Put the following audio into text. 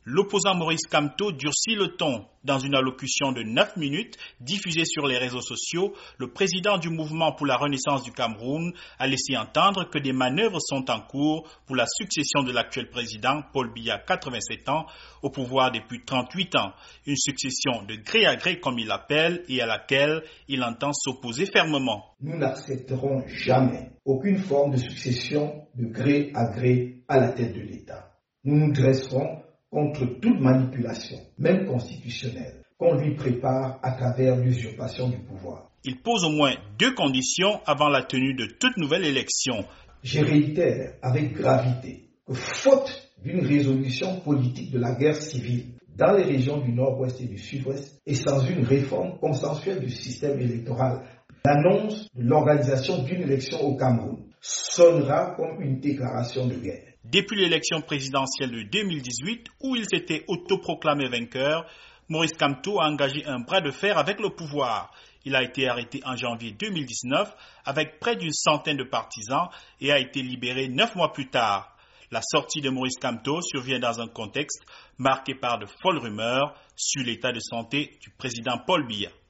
L'opposant Maurice Kamto durcit le ton. Dans une allocution de 9 minutes diffusée sur les réseaux sociaux, le président du mouvement pour la renaissance du Cameroun a laissé entendre que des manœuvres sont en cours pour la succession de l'actuel président Paul Biya, 87 ans, au pouvoir depuis 38 ans. Une succession de gré à gré comme il l'appelle et à laquelle il entend s'opposer fermement. Nous n'accepterons jamais aucune forme de succession de gré à gré à la tête de l'État. Nous nous dresserons contre toute manipulation, même constitutionnelle, qu'on lui prépare à travers l'usurpation du pouvoir. Il pose au moins 2 conditions avant la tenue de toute nouvelle élection. Je réitère avec gravité que faute d'une résolution politique de la guerre civile dans les régions du nord-ouest et du sud-ouest et sans une réforme consensuelle du système électoral, l'annonce de l'organisation d'une élection au Cameroun sonnera comme une déclaration de guerre. Depuis l'élection présidentielle de 2018, où il s'était autoproclamé vainqueur, Maurice Kamto a engagé un bras de fer avec le pouvoir. Il a été arrêté en janvier 2019 avec près d'une centaine de partisans et a été libéré 9 mois plus tard. La sortie de Maurice Kamto survient dans un contexte marqué par de folles rumeurs sur l'état de santé du président Paul Biya.